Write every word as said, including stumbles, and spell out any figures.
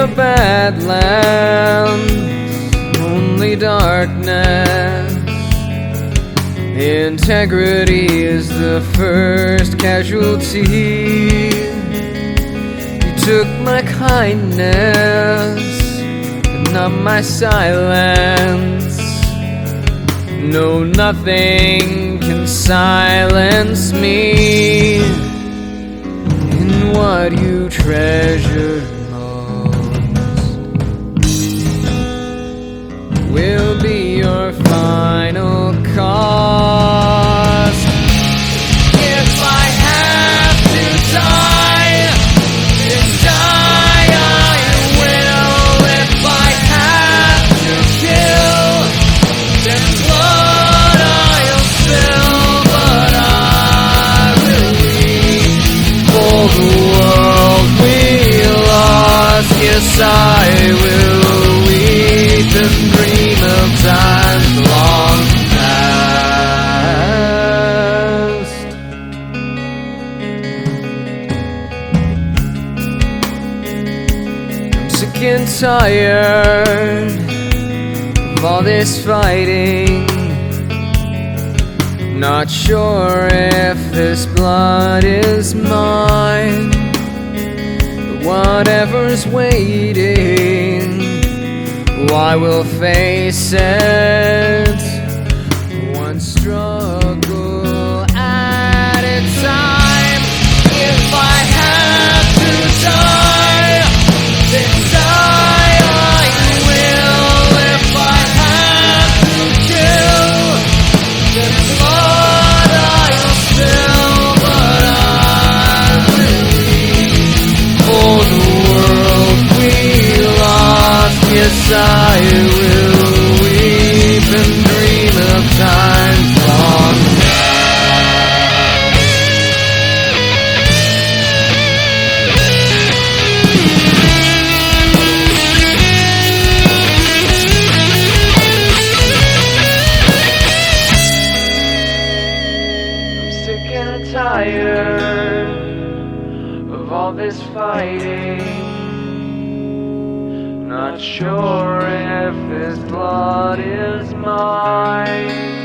the Badlands, only darkness. Integrity is the first casualty. You took my kindness, but not my silence. No, nothing can silence me. In what you treasure most will be your final cost. If I have to die, then die I will. If I have to kill, then blood I'll spill. But I will weep for the world we lost. Yes, I will weep and dream of times long past. I'm sick and tired of all this fighting. Not sure if this blood is mine, but whatever's waiting, I will face it, one struggle at a time. If I have to die, then die I will. If I have to kill, then blood I'll spill. But I will weep for the world we lost. Yes, I will weep and dream of times long I'm sick and tired of all this fighting. Not sure if this blood is mine.